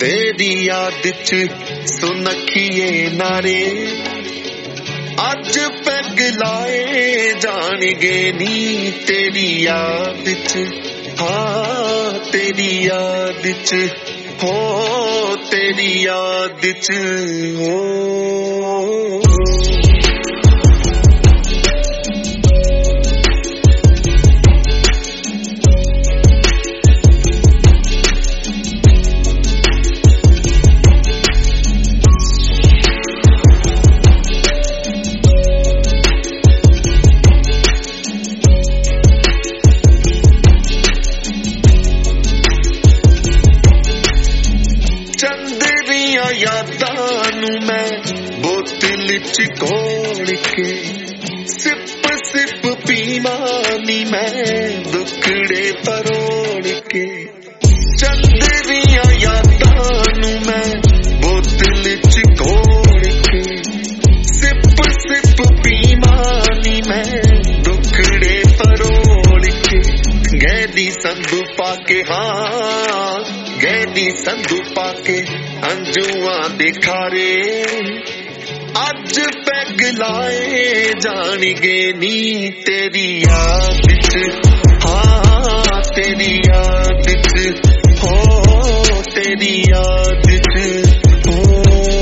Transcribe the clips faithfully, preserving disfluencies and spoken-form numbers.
तेरी याद च सुनखिए नारे अज पैग लाए जाणगे नी तेरी याद च। हाँ तेरी याद च हो तेरी याद च हो। चंदरिया यादां नू मैं बोतल च घोल के सिप सिप पीवा नी मैं दुखड़े परोड़ के। चंदरिया यादां नू मैं बोतल च घोल के सिप सिप पीवा नी मैं दुखड़े परोड़ के। गैदी संदू पाके हाँ गैदी संदू पाके अंजुआ दिखारे अज पैग लाए जाणगे नी तेरी याद च। हाँ तेरी याद च हो तेरी याद च हो।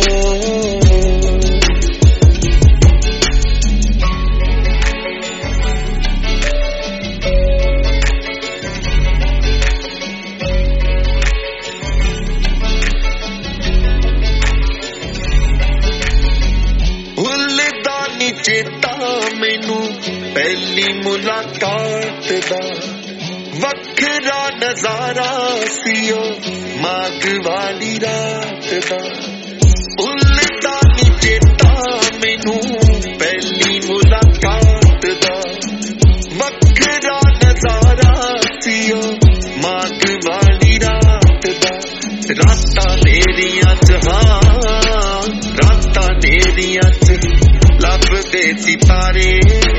चेता मैनू पहली मुलाकात दा वखरा नजारा सियो माग वाली रात दा। उल्दा नी चेता मैनू पहली मुलाकात दा वखरा नजारा सियो माग वाली रात दा। रातां नेरियां च हाँ रातां नेरियां च लब दे सितारे